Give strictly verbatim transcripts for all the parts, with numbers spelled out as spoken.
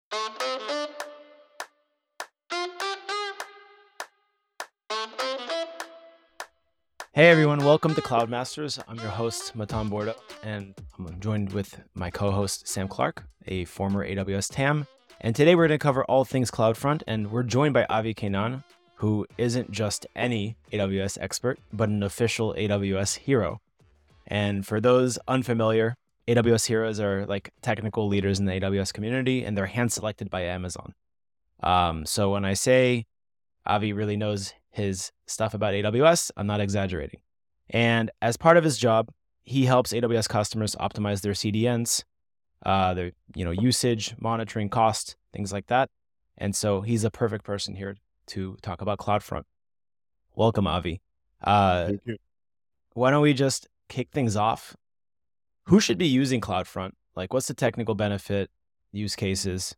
Hey everyone, welcome to Cloud Masters. I'm your host, Matan Borda, and I'm joined with my co-host, Sam Clark, a former A W S T A M. And today we're going to cover all things CloudFront, and we're joined by Avi Kainan, who isn't just any A W S expert, but an official A W S hero. And for those unfamiliar, A W S heroes are like technical leaders in the A W S community, and they're hand-selected by Amazon. Um, so when I say Avi really knows his stuff about A W S, I'm not exaggerating. And as part of his job, he helps A W S customers optimize their C D Ns, uh, their you know usage, monitoring, cost, things like that. And so he's a perfect person here to talk about CloudFront. Welcome, Avi. Uh, Thank you. Why don't we just kick things off? Who should be using CloudFront? Like, what's the technical benefit, use cases?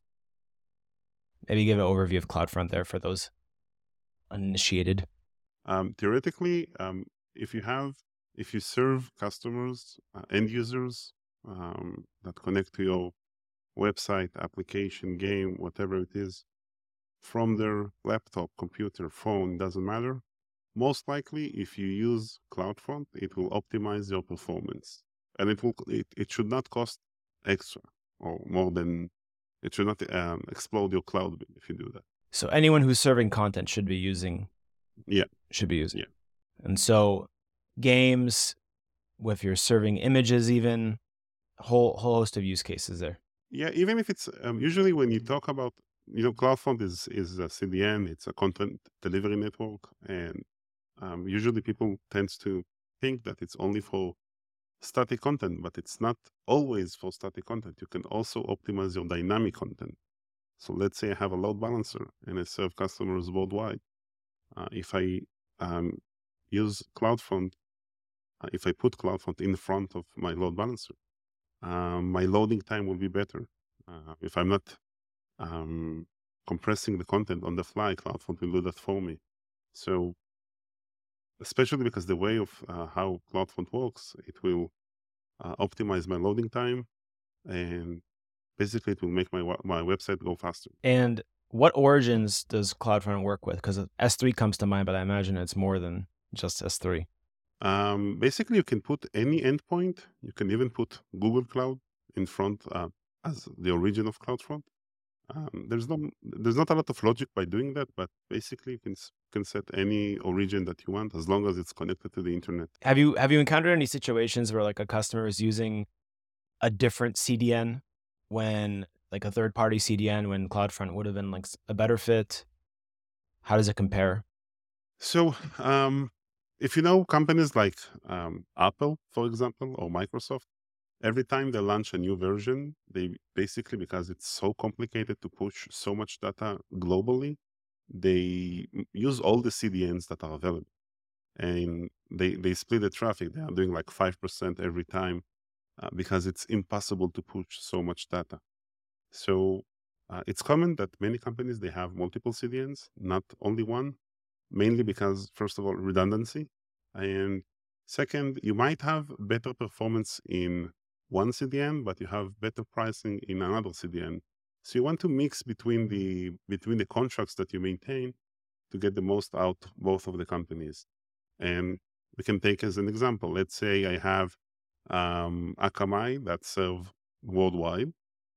Maybe give an overview of CloudFront there for those uninitiated. Um, theoretically, um, if you have, if you serve customers, uh, end users um, that connect to your website, application, game, whatever it is, from their laptop, computer, phone, doesn't matter. Most likely, if you use CloudFront, it will optimize your performance, and it will. It, it should not cost extra or more than. It should not um, explode your cloud bill if you do that. So anyone who's serving content should be using. Yeah. Should be using. Yeah. And so games, if you're serving images, even whole whole host of use cases there. Yeah, even if it's um, usually when you talk about, you know, CloudFront is is a C D N, it's a content delivery network, and um, usually people tends to think that it's only for static content, but it's not always for static content. You can also optimize your dynamic content. So let's say I have a load balancer and I serve customers worldwide. Uh, if I um, use CloudFront, uh, if I put CloudFront in front of my load balancer, um, my loading time will be better. Uh, if I'm not um, compressing the content on the fly, CloudFront will do that for me. So, especially because the way of uh, how CloudFront works, it will uh, optimize my loading time, and basically it will make my my website go faster. And what origins does CloudFront work with? Because S three comes to mind, but I imagine it's more than just S three. Um, basically, you can put any endpoint. You can even put Google Cloud in front uh, as the origin of CloudFront. Um, there's no, there's not a lot of logic by doing that, but basically you can can set any origin that you want as long as it's connected to the internet. Have you have you encountered any situations where like a customer is using a different C D N when like a third party C D N when CloudFront would have been like a better fit? How does it compare? So, um, if you know companies like um, Apple, for example, or Microsoft, every time they launch a new version, they basically, because it's so complicated to push so much data globally, they use all the C D Ns that are available, and they they split the traffic. They are doing like five percent every time uh, because it's impossible to push so much data. So uh, it's common that many companies, they have multiple C D Ns, not only one, mainly because, first of all, redundancy, and second, you might have better performance in one C D N, but you have better pricing in another C D N. So you want to mix between the between the contracts that you maintain to get the most out of both of the companies. And we can take as an example, let's say I have um, Akamai that serve worldwide,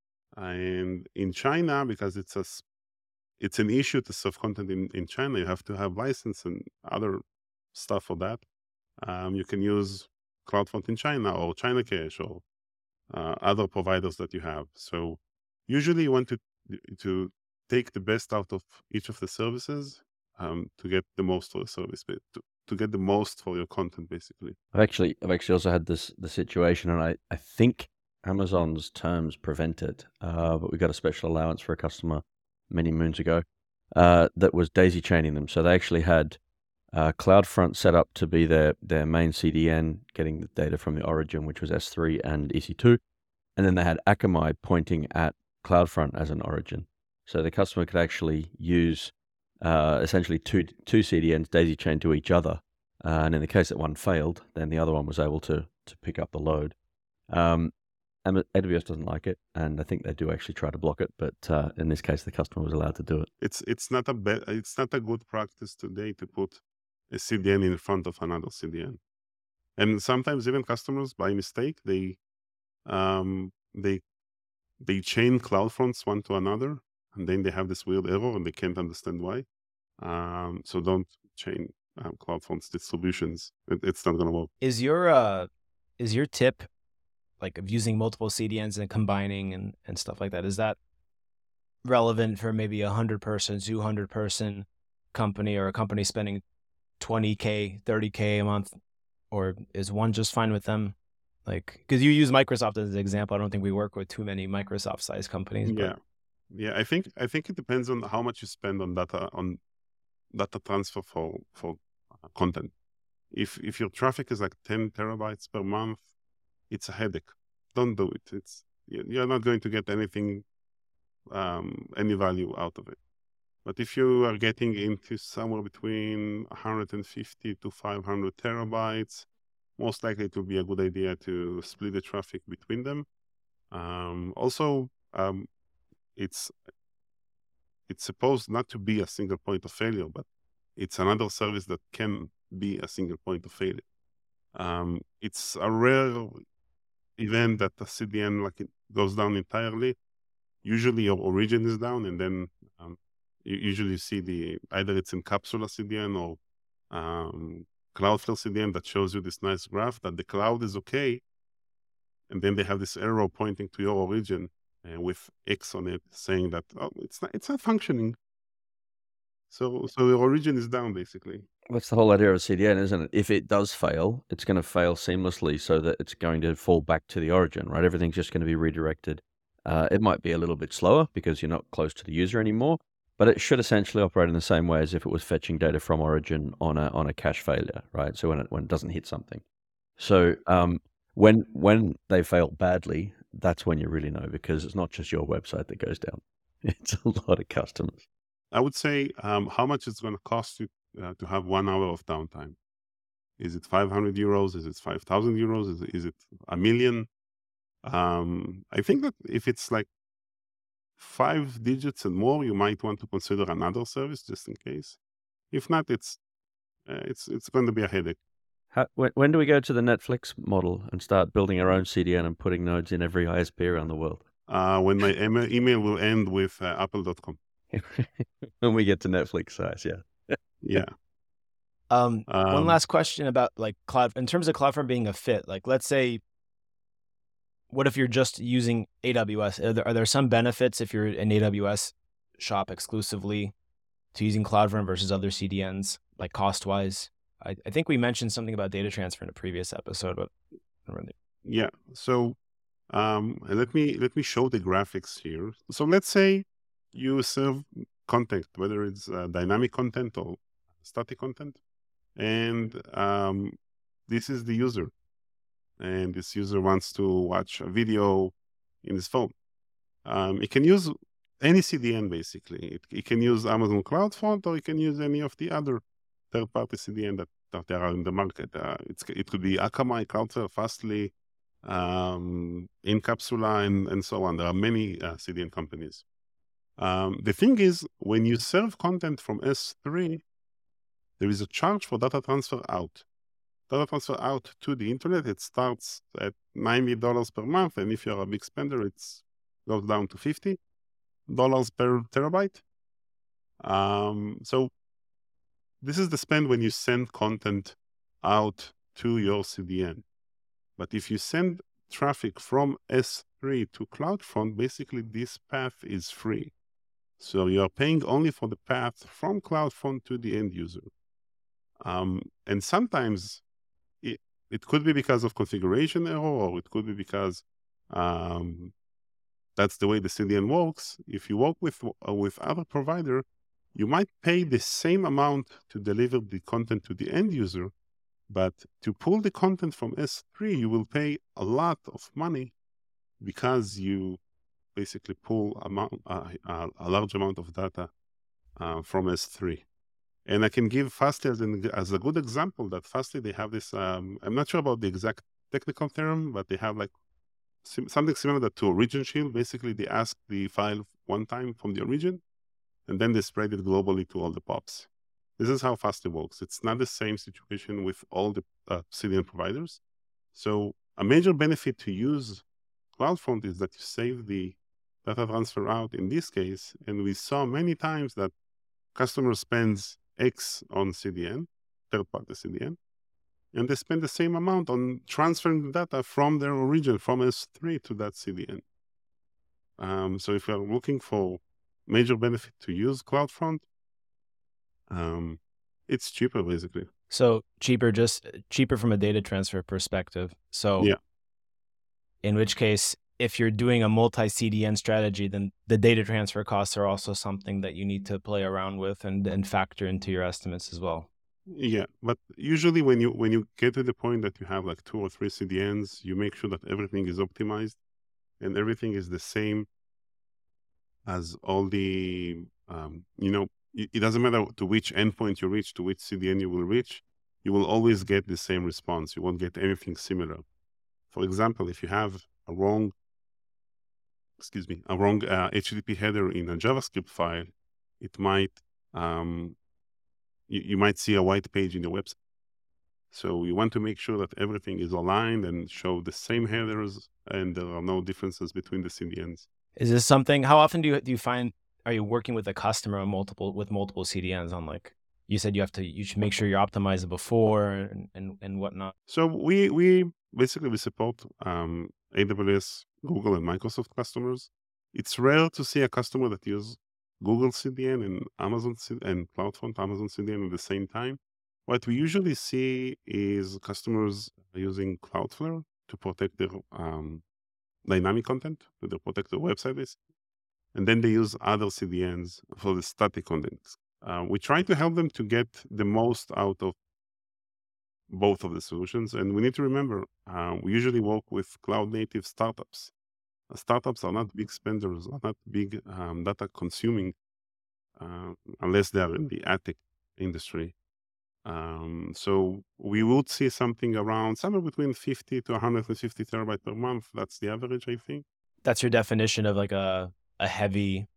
and in China, because it's a s- it's an issue to serve content in, in China, you have to have license and other stuff for that. Um, you can use CloudFront in China or China Cache or uh, other providers that you have. So usually you want to to take the best out of each of the services um, to get the most for the service, but to, to get the most for your content, basically. I've actually, I've actually also had this the situation, and I, I think Amazon's terms prevent it, uh, but we got a special allowance for a customer many moons ago uh, that was daisy chaining them. So they actually had uh, CloudFront set up to be their their main C D N, getting the data from the origin, which was S three and E C two, and then they had Akamai pointing at CloudFront as an origin. So the customer could actually use uh, essentially two two C D Ns daisy chained to each other. Uh, and in the case that one failed, then the other one was able to to pick up the load. Um, A W S doesn't like it, and I think they do actually try to block it. But uh, in this case, the customer was allowed to do it. It's it's not a be- it's not a good practice today to put a C D N in front of another C D N, and sometimes even customers by mistake they um, they they chain CloudFronts one to another, and then they have this weird error and they can't understand why. Um, so don't chain um, CloudFronts distributions. It, it's not going to work. Is your uh, is your tip like of using multiple C D Ns and combining and, and stuff like that? Is that relevant for maybe a hundred person, two hundred person company, or a company spending twenty K, thirty K a month, or is one just fine with them? Like, because you use Microsoft as an example. I don't think we work with too many Microsoft sized companies. But... Yeah. Yeah. I think, I think it depends on how much you spend on data, on data transfer for, for content. If, if your traffic is like ten terabytes per month, it's a headache. Don't do it. It's, you're not going to get anything, um, any value out of it. But if you are getting into somewhere between one hundred fifty to five hundred terabytes, most likely it will be a good idea to split the traffic between them. Um, also, um, it's it's supposed not to be a single point of failure, but it's another service that can be a single point of failure. Um, it's a rare event that the C D N like it goes down entirely. Usually your origin is down, and then um, you usually see the either it's in Capsula C D N or um, Cloudflare C D N that shows you this nice graph that the cloud is okay, and then they have this arrow pointing to your origin uh, with X on it, saying that oh, it's not it's not functioning. So so your origin is down basically. That's the whole idea of a C D N, isn't it? If it does fail, it's going to fail seamlessly, so that it's going to fall back to the origin, right? Everything's just going to be redirected. Uh, it might be a little bit slower because you're not close to the user anymore, but it should essentially operate in the same way as if it was fetching data from origin on a on a cache failure, right? So when it when it doesn't hit something. So um, when when they fail badly, that's when you really know, because it's not just your website that goes down; it's a lot of customers. I would say um, how much it's going to cost you uh, to have one hour of downtime. Is it five hundred euros? Is it five thousand euros? Is it, is it a million? Um, I think that if it's like five digits and more, you might want to consider another service just in case. If not, it's uh, it's it's going to be a headache. How, when, when do we go to the Netflix model and start building our own C D N and putting nodes in every I S P around the world? Uh, when my email, email will end with uh, apple dot com. When we get to Netflix size, yeah. Yeah. Um, Um, one last question about like cloud, in terms of CloudFront being a fit. Like, let's say, what if you're just using A W S? Are there, are there some benefits if you're an A W S shop exclusively to using CloudFront versus other C D Ns, like cost-wise? I, I think we mentioned something about data transfer in a previous episode, but I don't remember. Yeah. So um, let me let me show the graphics here. So let's say you serve content, whether it's uh, dynamic content or static content, and um, this is the user, and this user wants to watch a video in his phone. Um, it can use any C D N basically. It, it can use Amazon CloudFront, or it can use any of the other third-party C D N that, that there are in the market. Uh, it's, it could be Akamai, Cloudflare, Fastly, um, Incapsula, and, and so on. There are many uh, C D N companies. Um, the thing is, when you serve content from S three, there is a charge for data transfer out. Data transfer out to the internet, it starts at ninety dollars per month, and if you're a big spender, it goes down to fifty dollars per terabyte. Um, so this is the spend when you send content out to your C D N. But if you send traffic from S three to CloudFront, basically this path is free. So you're paying only for the path from CloudFront to the end user. Um, and sometimes it, it could be because of configuration error, or it could be because um, that's the way the C D N works. If you work with uh, with other provider, you might pay the same amount to deliver the content to the end user, but to pull the content from S three, you will pay a lot of money because you basically pull amount, uh, uh, a large amount of data uh, from S three. And I can give Fastly as, an, as a good example that Fastly, they have this, um, I'm not sure about the exact technical term, but they have like sim- something similar that to Origin Shield. Basically, they ask the file one time from the origin, and then they spread it globally to all the POPs. This is how fast it works. It's not the same situation with all the uh, C D N providers. So a major benefit to use CloudFront is that you save the data transfer out in this case. And we saw many times that customer spends X on C D N, third-party C D N, and they spend the same amount on transferring the data from their origin, from S three to that C D N. Um, so if you're looking for major benefit to use CloudFront, um, it's cheaper basically. So cheaper, just cheaper from a data transfer perspective. So Yeah. in which case, if you're doing a multi-C D N strategy, then the data transfer costs are also something that you need to play around with and, and factor into your estimates as well. Yeah, but usually when you when you get to the point that you have like two or three C D Ns, you make sure that everything is optimized and everything is the same as all the um, you know, it, it doesn't matter to which endpoint you reach, to which C D N you will reach, you will always get the same response. You won't get anything similar. For example, if you have a wrong, excuse me, a wrong uh, H T T P header in a JavaScript file, it might um, you, you might see a white page in your website. So we want to make sure that everything is aligned and show the same headers, and there are no differences between the C D Ns. Is this something? How often do you do you find? Are you working with a customer on multiple with multiple C D Ns on like? You said you have to. You should make sure you're optimizing before and and, and whatnot. So we we basically we support um, A W S, Google, and Microsoft customers. It's rare to see a customer that use Google C D N and Amazon C- and CloudFront Amazon C D N at the same time. What we usually see is customers using Cloudflare to protect their um, dynamic content, to protect their website list, and then they use other C D Ns for the static content. Uh, we try to help them to get the most out of both of the solutions. And we need to remember, uh, we usually work with cloud native startups. Uh, startups are not big spenders, are not big um, data consuming, uh, unless they are in the ad tech industry. Um, so we would see something around somewhere between fifty to one hundred fifty terabyte per month. That's the average, I think. That's your definition of like a a heavy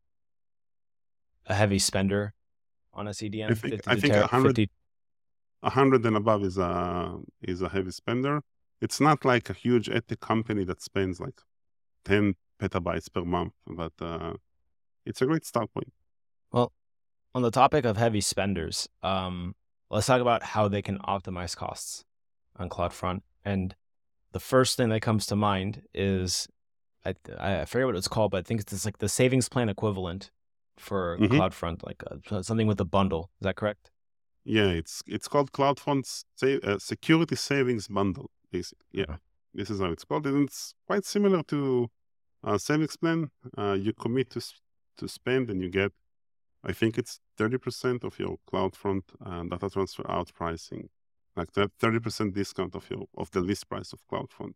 a heavy spender on a C D N. I think fifty I to think ter- one hundred, fifty. one hundred and above is a is a heavy spender. It's not like a huge ad tech company that spends like ten petabytes per month, but uh, it's a great start point. Well, on the topic of heavy spenders, um, let's talk about how they can optimize costs on CloudFront. And the first thing that comes to mind is I I forget what it's called, but I think it's like the savings plan equivalent for Mhm. CloudFront, like uh, something with a bundle. Is that correct? Yeah, it's it's called CloudFront's sa- uh, Security Savings Bundle, basically. Yeah, Uh-huh. this is how it's called, and it's quite similar to uh, savings plan. Uh, you commit to s- to spend, and you get, I think it's thirty percent of your CloudFront uh, data transfer out pricing, like that thirty percent discount of your of the list price of CloudFront.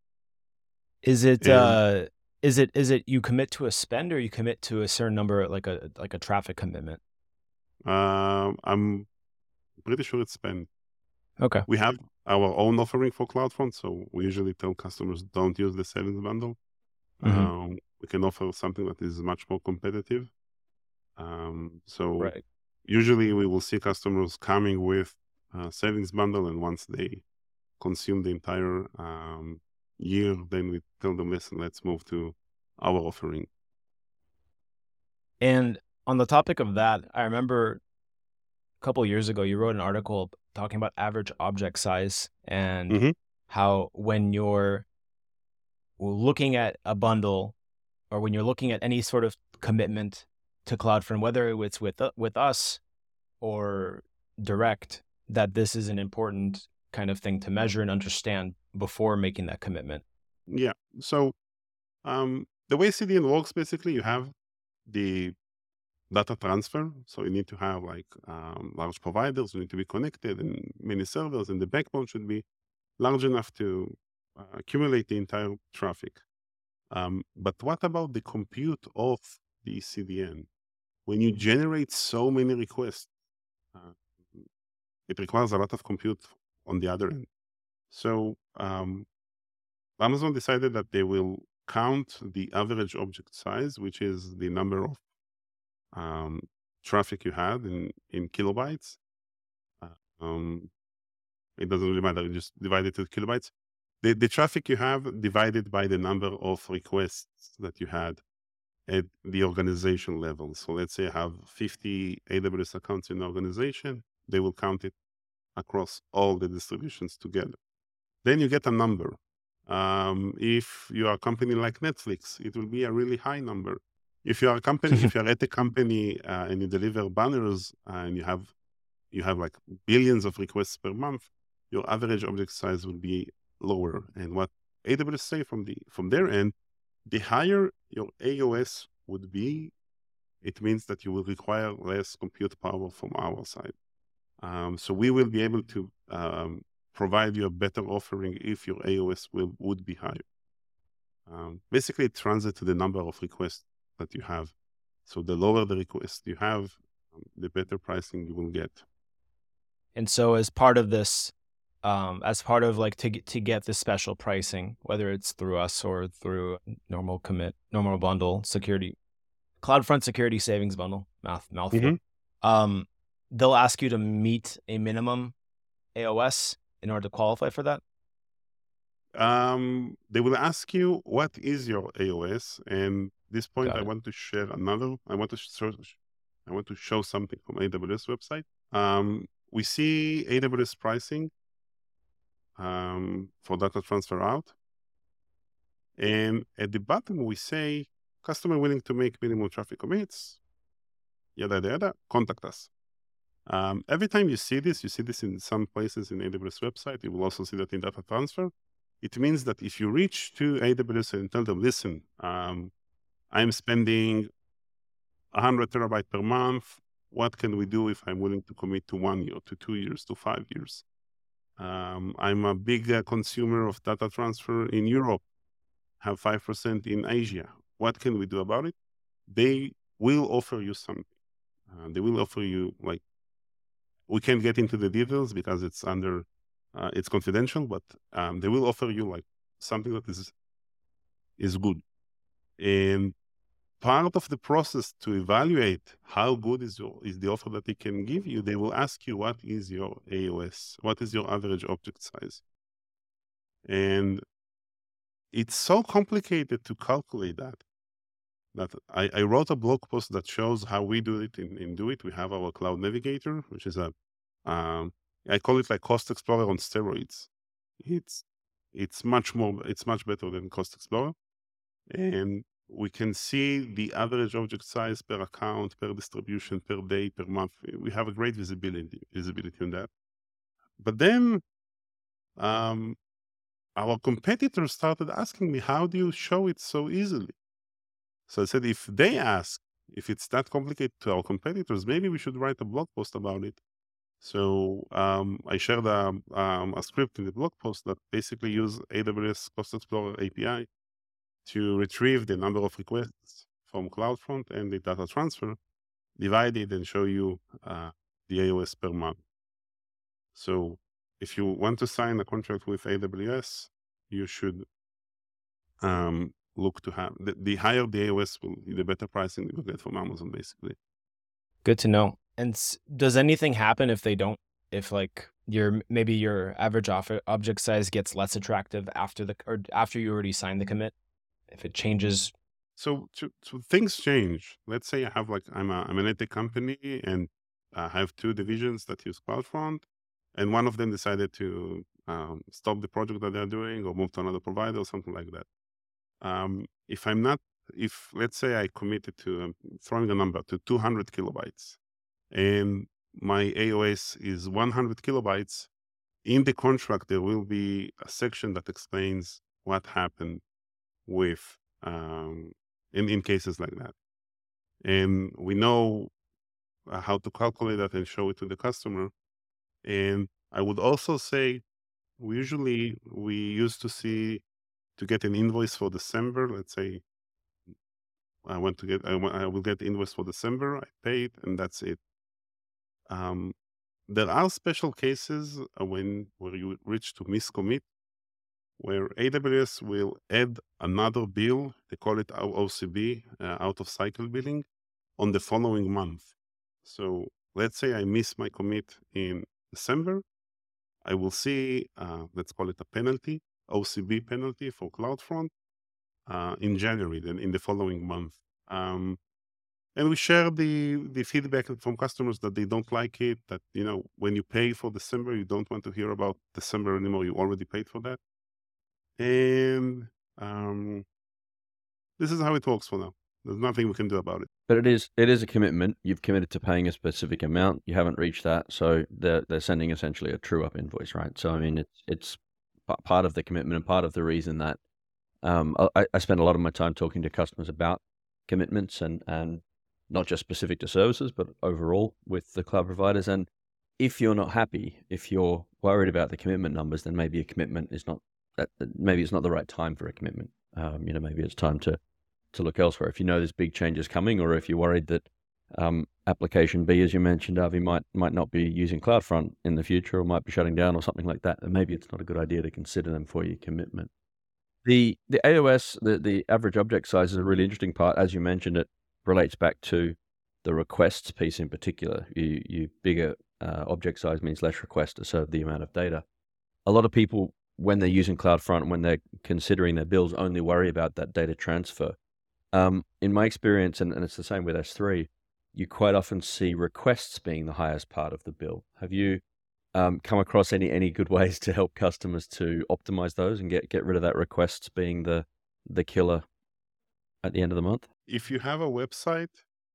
Is it And uh is it is it you commit to a spend or you commit to a certain number, like a like a traffic commitment? uh, I'm pretty sure it's spend. Okay. We have our own offering for CloudFront, so we usually tell customers don't use the savings bundle. Mhm. Um, we can offer something that is much more competitive. Um, so Right. usually we will see customers coming with a savings bundle, and once they consume the entire um, year, then we tell them, listen, let's move to our offering. And on the topic of that, I remember a couple of years ago you wrote an article talking about average object size and Mhm. how when you're looking at a bundle or when you're looking at any sort of commitment to CloudFront, whether it's with uh, with us or direct, that this is an important kind of thing to measure and understand before making that commitment. Yeah. So um, the way C D N works, basically, you have the data transfer. So you need to have like um, large providers, you need to be connected, and many servers, and the backbone should be large enough to uh, accumulate the entire traffic. Um, but what about the compute of the C D N? When you generate so many requests, uh, it requires a lot of compute on the other end. So um, Amazon decided that they will count the average object size, which is the number of um, traffic you had in, in kilobytes. Uh, Um, it doesn't really matter. You just divide it to kilobytes. The, the traffic you have divided by the number of requests that you had at the organization level. So let's say I have fifty A W S accounts in the organization. They will count it across all the distributions together. Then you get a number. Um, if you are a company like Netflix, it will be a really high number. If you are a company, if you're at a company uh, and you deliver banners uh, and you have you have like billions of requests per month, your average object size will be lower. And what A W S say from the from their end, the higher your A O S would be, it means that you will require less compute power from our side. Um, so we will be able to um, provide you a better offering if your A O S will would be higher. Um, basically, it translates to the number of requests that you have. So the lower the request you have, um, the better pricing you will get. And so as part of this, um, as part of like to get, to get this special pricing, whether it's through us or through normal commit, normal bundle security, CloudFront security savings bundle, mouth, mouthful, Mm-hmm. um, they'll ask you to meet a minimum A O S in order to qualify for that. Um, they will ask you what is your A O S, and at this point, Got I it. want to share another. I want to show. I want to show something from A W S website. Um, we see A W S pricing um, for data transfer out, and at the bottom we say customer willing to make minimum traffic commits. Yada yada yada. Contact us. Um, every time you see this, you see this in some places in A W S website. You will also see that in data transfer. It means that if you reach to A W S and tell them, listen, um, I'm spending one hundred terabyte per month. What can we do if I'm willing to commit to one year, to two years, to five years? Um, I'm a big uh, consumer of data transfer in Europe, have five percent in Asia. What can we do about it? They will offer you something. Uh, they will offer you, like, we can't get into the details because it's under, uh, it's confidential, but um, they will offer you like something that is is good. And part of the process to evaluate how good is your is the offer that they can give you, they will ask you what is your A O S, what is your average object size, and it's so complicated to calculate that. That I, I wrote a blog post that shows how we do it in, in Do It. We have our Cloud Navigator, which is a um, I call it like Cost Explorer on steroids. It's it's much more it's much better than Cost Explorer, and we can see the average object size per account, per distribution, per day, per month. We have a great visibility visibility on that. But then um, our competitors started asking me, how do you show it so easily? So I said, if they ask, if it's that complicated to our competitors, maybe we should write a blog post about it. So um, I shared a, um, a script in the blog post that basically use A W S Cost Explorer A P I to retrieve the number of requests from CloudFront and the data transfer, divide it and show you uh, the A O S per month. So if you want to sign a contract with A W S, you should um, look to have, the, the higher the A O S will be, the better pricing you will get from Amazon, basically. Good to know. And s- does anything happen if they don't, if like your, maybe your average off- object size gets less attractive after the, or after you already signed the commit, if it changes? So, to, so things change. Let's say I have like, I'm a, I'm an edtech company and I have two divisions that use CloudFront, and one of them decided to um, stop the project that they're doing or move to another provider or something like that. Um, if I'm not, if let's say I committed to um, throwing a number to two hundred kilobytes and my A O S is one hundred kilobytes, in the contract, there will be a section that explains what happened with, um, in, in cases like that. And we know uh, how to calculate that and show it to the customer. And I would also say, we usually, we used to see, to get an invoice for December, let's say, I want to get, I, want, I will get the invoice for December, I pay it, and that's it. Um, there are special cases uh, when where you reach to miscommit, where A W S will add another bill. They call it O C B, uh, out of cycle billing, on the following month. So let's say I miss my commit in December, I will see, uh, let's call it a penalty, O C B penalty for CloudFront, uh, in January, then in the following month. Um, and we share the, the feedback from customers that they don't like it, that, you know, when you pay for December, you don't want to hear about December anymore. You already paid for that. And um, this is how it works for now. There's nothing we can do about it. But it is it is a commitment. You've committed to paying a specific amount. You haven't reached that, so they're they're sending essentially a true up invoice, right? So I mean, it's it's part of the commitment and part of the reason that um, I, I spend a lot of my time talking to customers about commitments and and not just specific to services, but overall with the cloud providers. And if you're not happy, if you're worried about the commitment numbers, then maybe a commitment is not that. Maybe it's not the right time for a commitment. Um, you know, maybe it's time to. to look elsewhere. If you know there's big changes coming, or if you're worried that um, application B, as you mentioned, Avi, might might not be using CloudFront in the future, or might be shutting down, or something like that, then maybe it's not a good idea to consider them for your commitment. The the A O S, the, the average object size is a really interesting part. As you mentioned, it relates back to the requests piece in particular. You, you bigger uh, object size means less requests to serve the amount of data. A lot of people, when they're using CloudFront, when they're considering their bills, only worry about that data transfer. Um, in my experience, and, and it's the same with S three, you quite often see requests being the highest part of the bill. Have you um, come across any any good ways to help customers to optimize those and get, get rid of that requests being the the killer at the end of the month? If you have a website,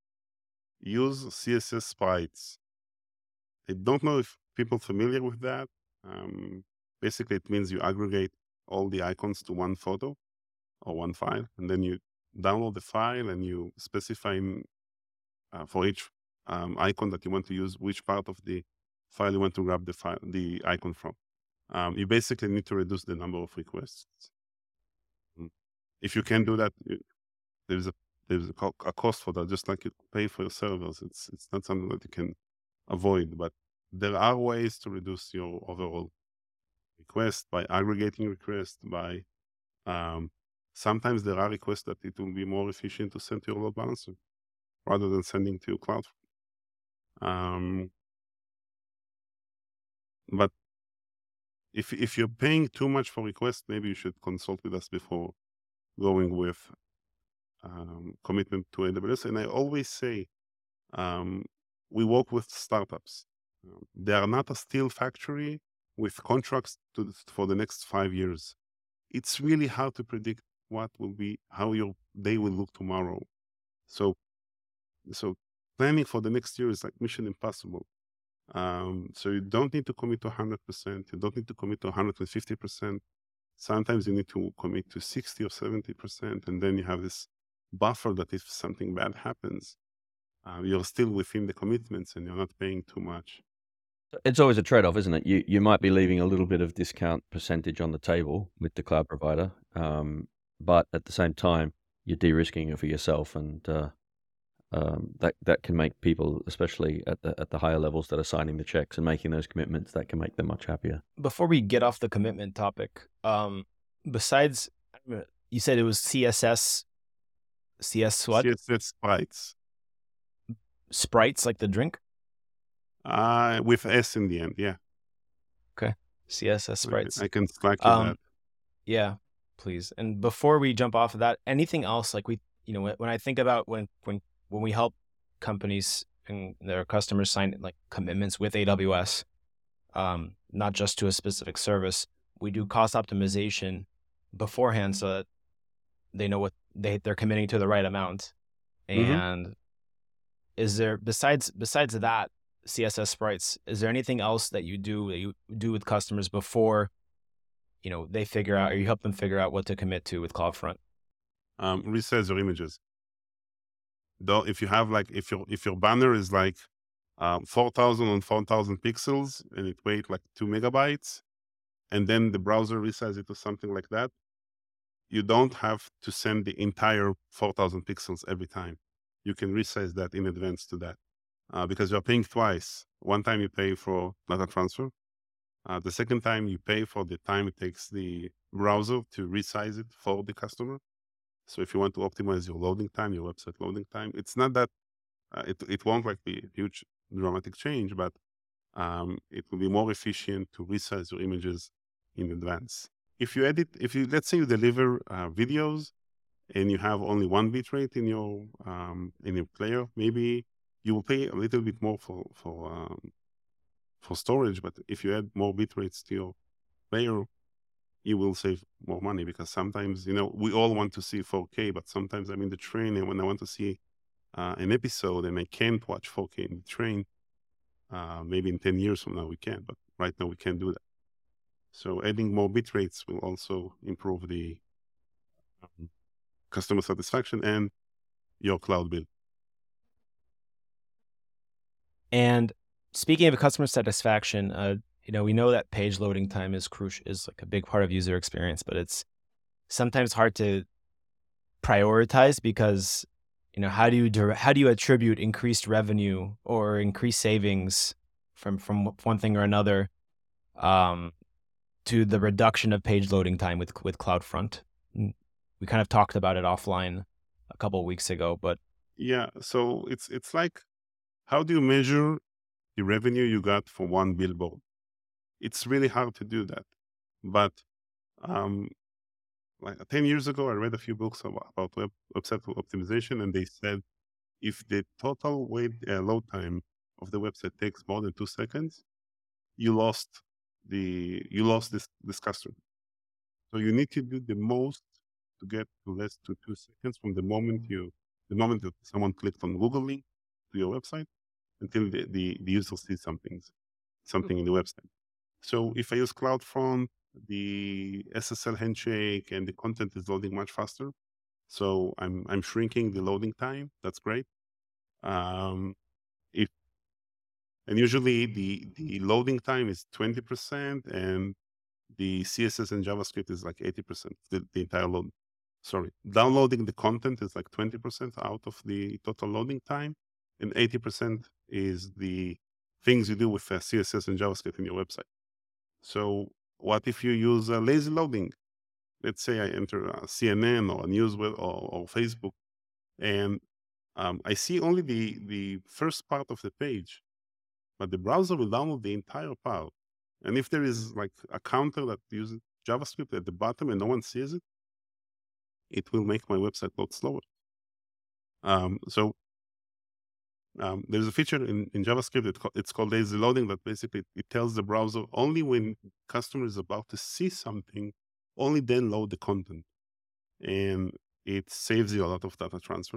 use C S S sprites. I don't know if people are familiar with that. Um, basically, it means you aggregate all the icons to one photo or one file, and then you download the file and you specify in, uh, for each um, icon that you want to use, which part of the file you want to grab the file, the icon from. Um, you basically need to reduce the number of requests. If you can do that, you, there's a there's a, co- a cost for that, just like you pay for your servers. It's it's not something that you can avoid, but there are ways to reduce your overall request by aggregating requests, by um, sometimes there are requests that it will be more efficient to send to your load balancer rather than sending to your cloud. Um, but if if you're paying too much for requests, maybe you should consult with us before going with um, commitment to A W S. And I always say, um, we work with startups. Um, they are not a steel factory with contracts to, for the next five years. It's really hard to predict what will be, how your day will look tomorrow. So, so planning for the next year is like mission impossible. Um, so you don't need to commit to one hundred percent. You don't need to commit to one hundred fifty percent. Sometimes you need to commit to sixty or seventy percent. And then you have this buffer that if something bad happens, uh, you're still within the commitments and you're not paying too much. It's always a trade-off, isn't it? You you might be leaving a little bit of discount percentage on the table with the cloud provider, um, but at the same time, you're de-risking it for yourself, and uh, um, that that can make people, especially at the at the higher levels that are signing the checks and making those commitments, that can make them much happier. Before we get off the commitment topic, um, besides, you said it was C S S, C S what? C S S sprites. Sprites, like the drink? Uh, with S in the end, yeah. Okay. C S S sprites. I, I can slack you um, that. Yeah, please. And before we jump off of that, anything else, like we, you know, when I think about when, when, when we help companies and their customers sign like commitments with A W S, um, not just to a specific service, we do cost optimization beforehand so that they know what they, they're committing to the right amount. Mm-hmm. And is there, besides, besides that, C S S sprites, is there anything else that you do that you do with customers before, you know, they figure out, or you help them figure out what to commit to with CloudFront? Um, resize your images. Though, if you have like, if your if your banner is like um, four thousand on four thousand pixels and it weighs like two megabytes, and then the browser resizes it to something like that, you don't have to send the entire four thousand pixels every time. You can resize that in advance to that. Uh, because you're paying twice. One time you pay for data transfer. Uh, the second time you pay for the time it takes the browser to resize it for the customer. So if you want to optimize your loading time, your website loading time, it's not that uh, it it won't like be a huge dramatic change, but um, it will be more efficient to resize your images in advance. If you edit, if you let's say you deliver uh, videos and you have only one bitrate in your um, in your player, maybe you will pay a little bit more for for um, for storage. But if you add more bitrates to your player, you will save more money, because sometimes, you know, we all want to see four K, but sometimes I'm in the train and when I want to see uh, an episode and I can't watch four K in the train, uh, maybe in ten years from now we can, but right now we can't do that. So adding more bit rates will also improve the um, customer satisfaction and your cloud bill. And speaking of customer satisfaction, uh, you know, we know that page loading time is crucial, is like a big part of user experience, but it's sometimes hard to prioritize because, you know, how do you dir- how do you attribute increased revenue or increased savings from from one thing or another um, to the reduction of page loading time with with CloudFront? We kind of talked about it offline a couple of weeks ago, but yeah, so it's it's like, how do you measure the revenue you got for one billboard? It's really hard to do that, but um, like ten years ago, I read a few books about, about web, website optimization, and they said if the total wait uh, load time of the website takes more than two seconds, you lost the you lost this this customer. So you need to do the most to get to less to two seconds from the moment you the moment that someone clicked on Google link to your website until the, the, the user sees something something in the website. So if I use CloudFront, the S S L handshake and the content is loading much faster. So I'm I'm shrinking the loading time. That's great. Um, if and usually the the loading time is twenty percent and the C S S and JavaScript is like eighty percent, the, the entire load. Sorry, downloading the content is like twenty percent out of the total loading time, and eighty percent is the things you do with uh, C S S and JavaScript in your website. So what if you use uh, lazy loading? Let's say I enter uh, C N N or news or, or Facebook, and um, I see only the, the first part of the page, but the browser will download the entire part. And if there is like a counter that uses JavaScript at the bottom and no one sees it, it will make my website load slower. Um, so um, there's a feature in, in JavaScript, it, it's called lazy loading, that basically it tells the browser only when customer is about to see something, only then load the content. And it saves you a lot of data transfer.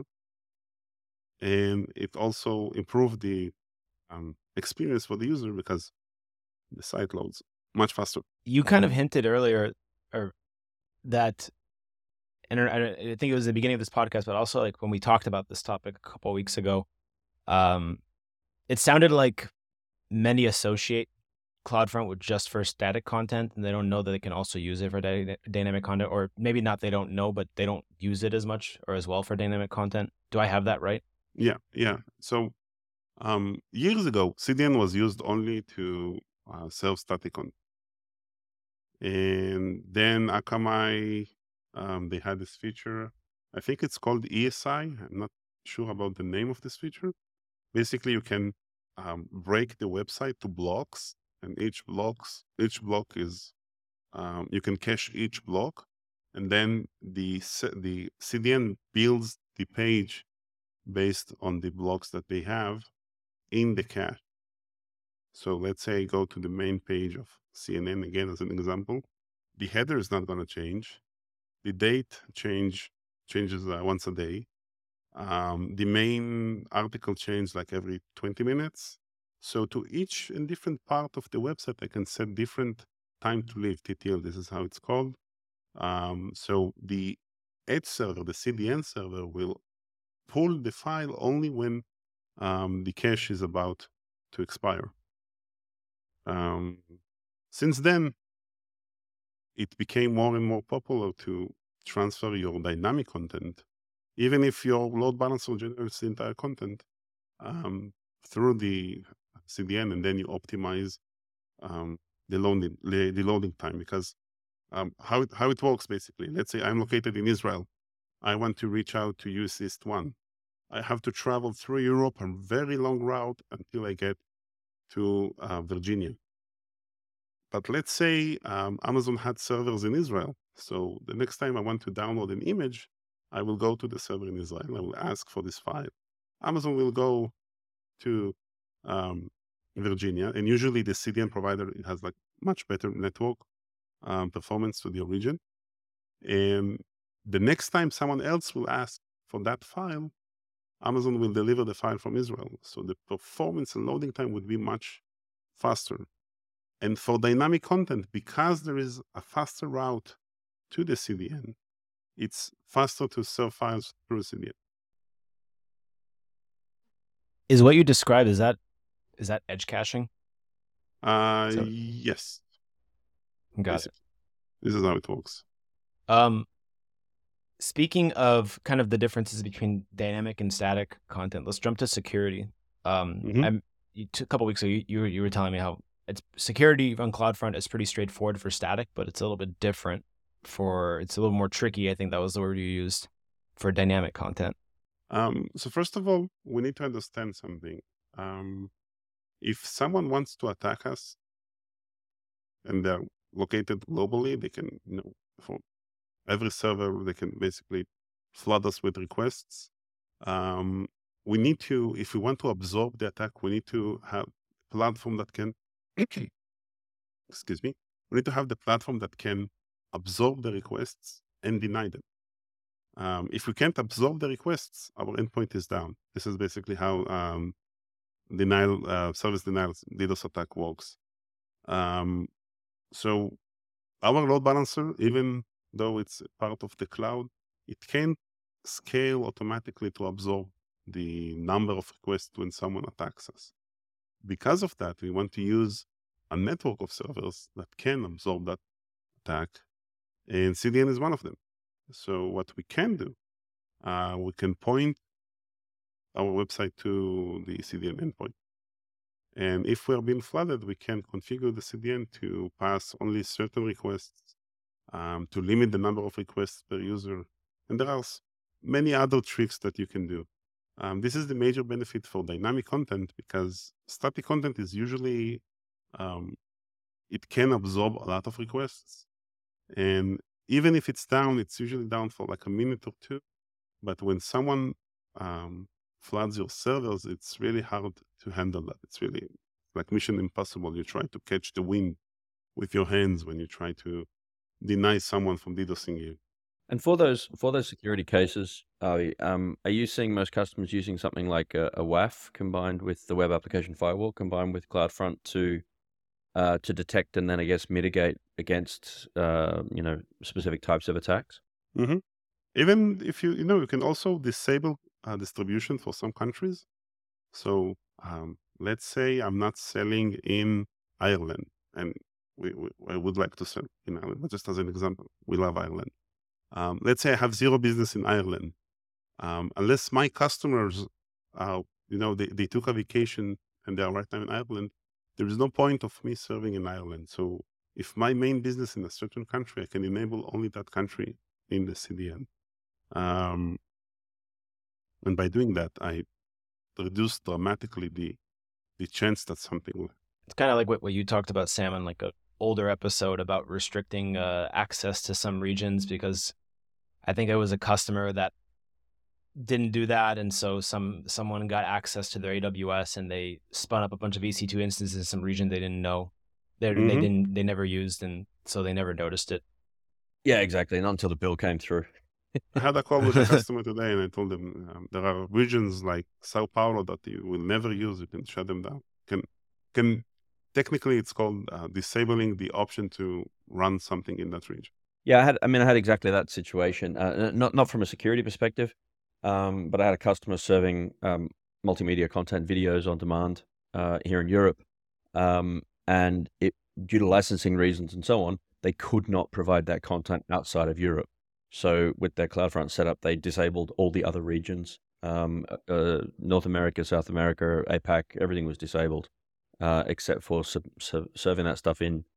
And it also improved the um, experience for the user because the site loads much faster. You kind of hinted earlier or that, and I think it was the beginning of this podcast, but also like when we talked about this topic a couple of weeks ago, um, it sounded like many associate CloudFront with just for static content, and they don't know that they can also use it for dy- dynamic content, or maybe not they don't know, but they don't use it as much or as well for dynamic content. Do I have that right? Yeah, yeah. So um, years ago, C D N was used only to uh, serve static content. And then Akamai, um, they had this feature. I think it's called E S I. I'm not sure about the name of this feature. Basically, you can um, break the website to blocks, and each blocks each block is um, you can cache each block, and then the the C D N builds the page based on the blocks that they have in the cache. So let's say I go to the main page of C N N again as an example. The header is not going to change. The date change changes uh, once a day. Um, the main article changes like every twenty minutes. So to each and different part of the website, I can set different time to live, T T L. This is how it's called. Um, so the edge server, the C D N server, will pull the file only when um, the cache is about to expire. Um, since then, it became more and more popular to transfer your dynamic content, even if your load balancer generates the entire content um, through the C D N, and then you optimize um, the loading the loading time, because um, how it, how it works basically. Let's say I'm located in Israel. I want to reach out to U S East one. I have to travel through Europe, a very long route until I get to uh, Virginia. But let's say um, Amazon had servers in Israel. So the next time I want to download an image, I will go to the server in Israel. I will ask for this file. Amazon will go to um, Virginia, and usually the C D N provider, it has like much better network um, performance to the origin. And the next time someone else will ask for that file, Amazon will deliver the file from Israel. So the performance and loading time would be much faster. And for dynamic content, because there is a faster route to the C D N, it's faster to serve files through C D N. Is what you described, is that is that edge caching? Uh, So- yes. Got it. basically. This is how it works. Um, speaking of kind of the differences between dynamic and static content, let's jump to security. Um, Mhm. I'm you, t- a couple weeks ago, you, you were you were telling me how it's security on CloudFront is pretty straightforward for static, but it's a little bit different for it's a little more tricky. I think that was the word you used for dynamic content. Um, so first of all, we need to understand something. Um, if someone wants to attack us and they're located globally, they can, you know, for every server, they can basically flood us with requests. Um, we need to, if we want to absorb the attack, we need to have a platform that can, excuse me, we need to have the platform that can absorb the requests and deny them. Um, if we can't absorb the requests, our endpoint is down. This is basically how um, denial, uh, service denial, DDoS attack works. Um, so our load balancer, even though it's part of the cloud, it can't scale automatically to absorb the number of requests when someone attacks us. Because of that, we want to use a network of servers that can absorb that attack, and C D N is one of them. So what we can do, uh, we can point our website to the C D N endpoint. And if we're being flooded, we can configure the C D N to pass only certain requests, um, to limit the number of requests per user. And there are s- many other tricks that you can do. Um, this is the major benefit for dynamic content, because static content is usually, um, it can absorb a lot of requests. And even if it's down, it's usually down for like a minute or two. But when someone um, floods your servers, it's really hard to handle that. It's really like mission impossible. You try to catch the wind with your hands when you try to deny someone from DDoSing you. And for those for those security cases, Avi, um, are you seeing most customers using something like a, a W A F combined with the web application firewall, combined with CloudFront to uh, to detect and then I guess mitigate against uh, you know specific types of attacks? hmm Even if you, you know, you can also disable uh, distribution for some countries. So um, let's say I'm not selling in Ireland, and we, we I would like to sell in Ireland, but just as an example, we love Ireland. Um, let's say I have zero business in Ireland. Um, unless my customers, uh, you know, they, they took a vacation and they are right now in Ireland, there is no point of me serving in Ireland. So if my main business in a certain country, I can enable only that country in the C D N. Um, and by doing that, I reduce dramatically the the chance that something will. It's kind of like what, what you talked about, Sam, in like a older episode about restricting uh, access to some regions, because I think it was a customer that didn't do that, and so some someone got access to their A W S and they spun up a bunch of E C two instances in some region they didn't know, they they Mhm. didn't they never used, and so they never noticed it. Yeah, exactly. Not until the bill came through. I had a call with a customer today, and I told them um, there are regions like Sao Paulo that you will never use. You can shut them down. Can can technically it's called uh, disabling the option to run something in that region. Yeah, I had. I mean, I had exactly that situation. Uh, not not from a security perspective, um, but I had a customer serving um, multimedia content, videos on demand uh, here in Europe, um, and it due to licensing reasons and so on, they could not provide that content outside of Europe. So with their CloudFront setup, they disabled all the other regions. Um, uh, North America, South America, APAC, everything was disabled uh, except for sub- sub- serving that stuff in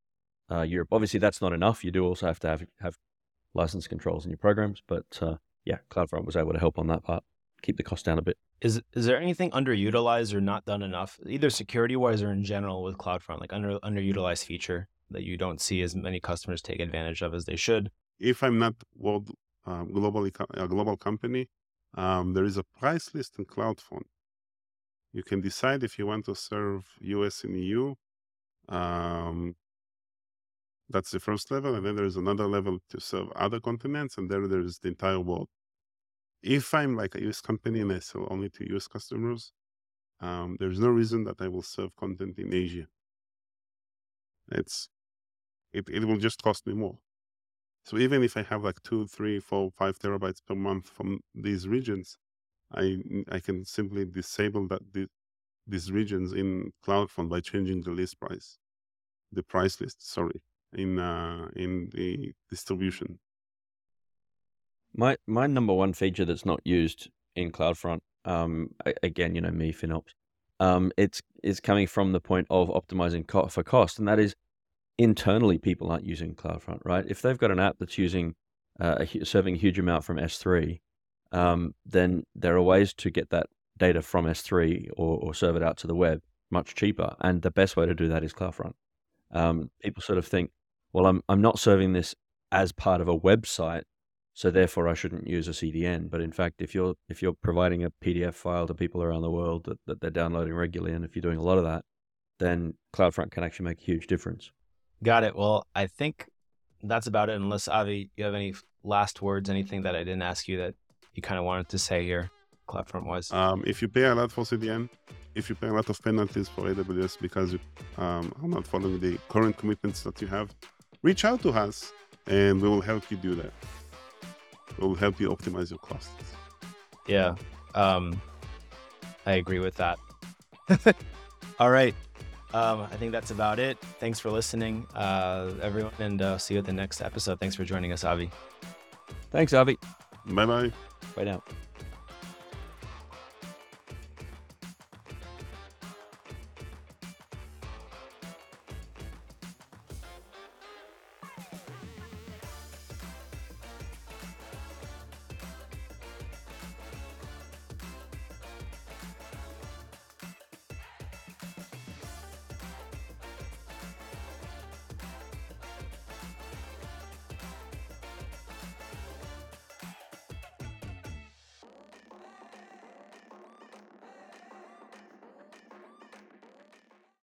uh, Europe. Obviously, that's not enough. You do also have to have have license controls in your programs. But uh, yeah, CloudFront was able to help on that part, keep the cost down a bit. Is is there anything underutilized or not done enough, either security-wise or in general with CloudFront, like under underutilized feature that you don't see as many customers take advantage of as they should? If I'm not world um, globally co- a global company, um, there is a price list in CloudFront. You can decide if you want to serve U S and E U. Um, that's the first level, and then there is another level to serve other continents, and then there is the entire world. If I'm like a U S company and I sell only to U S customers, um, there's no reason that I will serve content in Asia. It's it, it will just cost me more. So even if I have like two, three, four, five terabytes per month from these regions, I I can simply disable that the, these regions in CloudFront by changing the list price, the price list. Sorry, in uh, in the distribution. My my number one feature that's not used in CloudFront, um, a- again, you know, me, FinOps, um, it's it's coming from the point of optimizing co- for cost, and that is internally people aren't using CloudFront, right? If they've got an app that's using uh, a, hu- serving a huge amount from S three, um, then there are ways to get that data from S three or, or serve it out to the web much cheaper, and the best way to do that is CloudFront. Um, people sort of think, well, I'm I'm not serving this as part of a website, so therefore I shouldn't use a C D N. But in fact, if you're if you're providing a P D F file to people around the world that, that they're downloading regularly, and if you're doing a lot of that, then CloudFront can actually make a huge difference. Got it. Well, I think that's about it. Unless Avi, you have any last words, anything that I didn't ask you that you kind of wanted to say here, CloudFront wise. Um, if you pay a lot for C D N, if you pay a lot of penalties for A W S because you um, are not following the current commitments that you have, reach out to us and we will help you do that. We will help you optimize your costs. Yeah, um, I agree with that. All right. Um, I think that's about it. Thanks for listening, uh, everyone, and uh, see you at the next episode. Thanks for joining us, Avi. Thanks, Avi. Bye bye. Bye now.